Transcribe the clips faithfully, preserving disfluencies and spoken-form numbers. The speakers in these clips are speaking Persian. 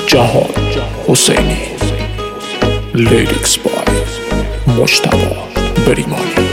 جهاد حسینی، لیریکس بای مجتبی بریمانی.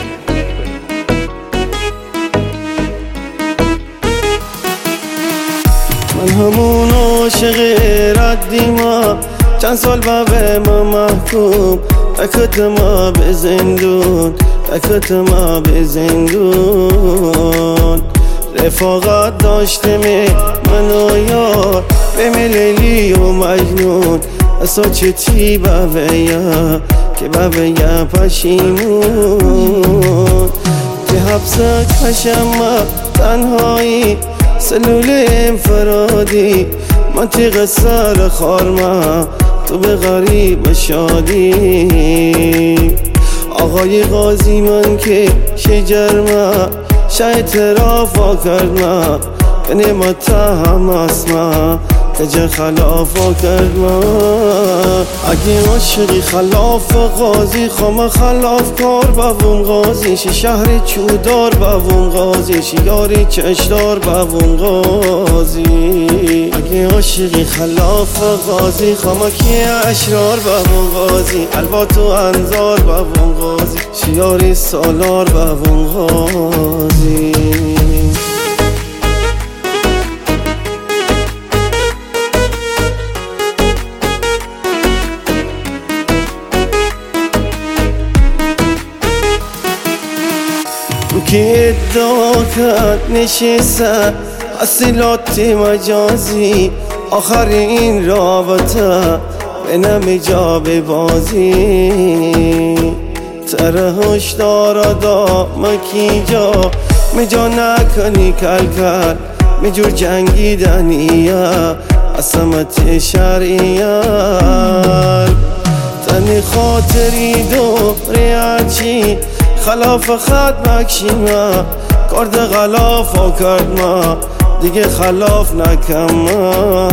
من همون عاشق ردیما، چند سال به ما محکوم، تکت ما به زندون، تکت ما به زندون. رفاقت داشته می من و یار، به لیلی و مجنون. اصلا چه تی بویا که بویا پشیمون. که حبس کشم تنهایی، سلول انفرادی، منطقه سر خارما، تو به غریب شادی. آقای قاضی من که شجرما، شای اعتراف کرد ما، به نعمت هم اسما کجا خلاف کرد ما. اگه عاشقی خلاف قاضی، خما خلاف کار بوم قاضی. شی شهر چودار بوم قاضی، شی یاری چشدار بوم قاضی. اگه عاشقی خلاف قاضی، خما کی اشرار بوم قاضی. البات و انظار بوم قاضی، شی یاری سالار بوم قاضی. که ادعا کرد نشستن حاصلات مجازی، آخر این رابطه به نمی جا به بازی. تره هشدارا دا مکی جا مجا نکنی کل کل، مجور جنگیدنیه عصمت شرعیه. تنی خاطری دوری هرچی خلاف خط مکشیما، کارد غلاف ها کرد ما، دیگه خلاف نکم ما.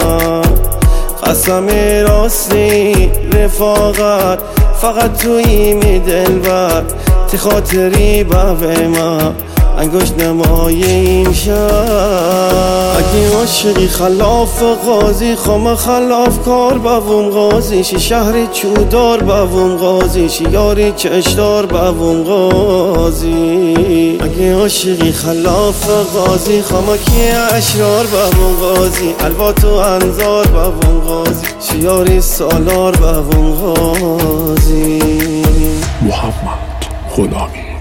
قسم راستی رفاقت فقط توی می دلبر، تی خاطری به ما انگشت نمای این شهر. اگه عاشقی خلاف قاضی، خما خلاف کار بوم قاضی. شی شهر چودار بوم قاضی، شی یاری چشدار بوم قاضی. اگه عاشقی خلاف قاضی، خما کی اشرار بوم قاضی. البات و انظار بوم قاضی، شی یاری سالار بوم قاضی. محمد غلامی.